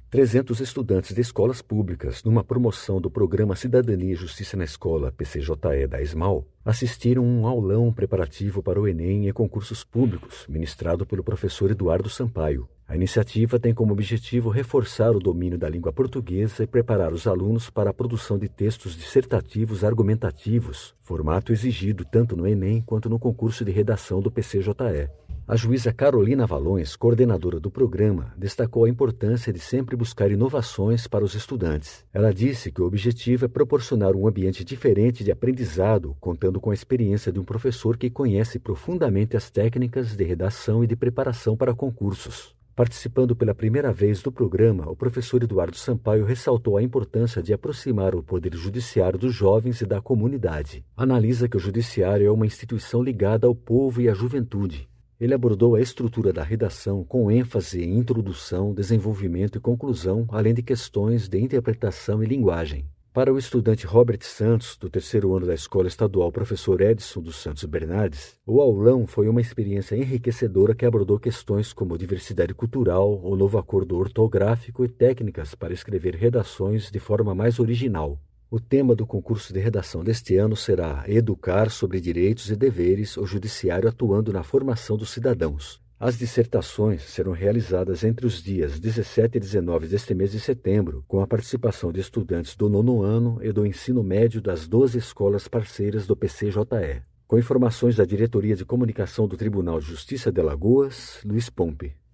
300 estudantes de escolas públicas, numa promoção do Programa Cidadania e Justiça na Escola, PCJE da ESMAL, assistiram a um aulão preparativo para o Enem e concursos públicos, ministrado pelo professor Eduardo Sampaio. A iniciativa tem como objetivo reforçar o domínio da língua portuguesa e preparar os alunos para a produção de textos dissertativos argumentativos, formato exigido tanto no Enem quanto no concurso de redação do PCJE. A juíza Carolina Valões, coordenadora do programa, destacou a importância de sempre buscar inovações para os estudantes. Ela disse que o objetivo é proporcionar um ambiente diferente de aprendizado, contando com a experiência de um professor que conhece profundamente as técnicas de redação e de preparação para concursos. Participando pela primeira vez do programa, o professor Eduardo Sampaio ressaltou a importância de aproximar o poder judiciário dos jovens e da comunidade. Analisa que o judiciário é uma instituição ligada ao povo e à juventude. Ele abordou a estrutura da redação com ênfase em introdução, desenvolvimento e conclusão, além de questões de interpretação e linguagem. Para o estudante Robert Santos, do terceiro ano da Escola Estadual Professor Edson dos Santos Bernardes, o aulão foi uma experiência enriquecedora que abordou questões como diversidade cultural, o novo acordo ortográfico e técnicas para escrever redações de forma mais original. O tema do concurso de redação deste ano será Educar sobre direitos e deveres, o judiciário atuando na formação dos cidadãos. As dissertações serão realizadas entre os dias 17 e 19 deste mês de setembro, com a participação de estudantes do 9º ano e do ensino médio das 12 escolas parceiras do PCJE. Com informações da Diretoria de Comunicação do Tribunal de Justiça de Alagoas, Luiz Pompe.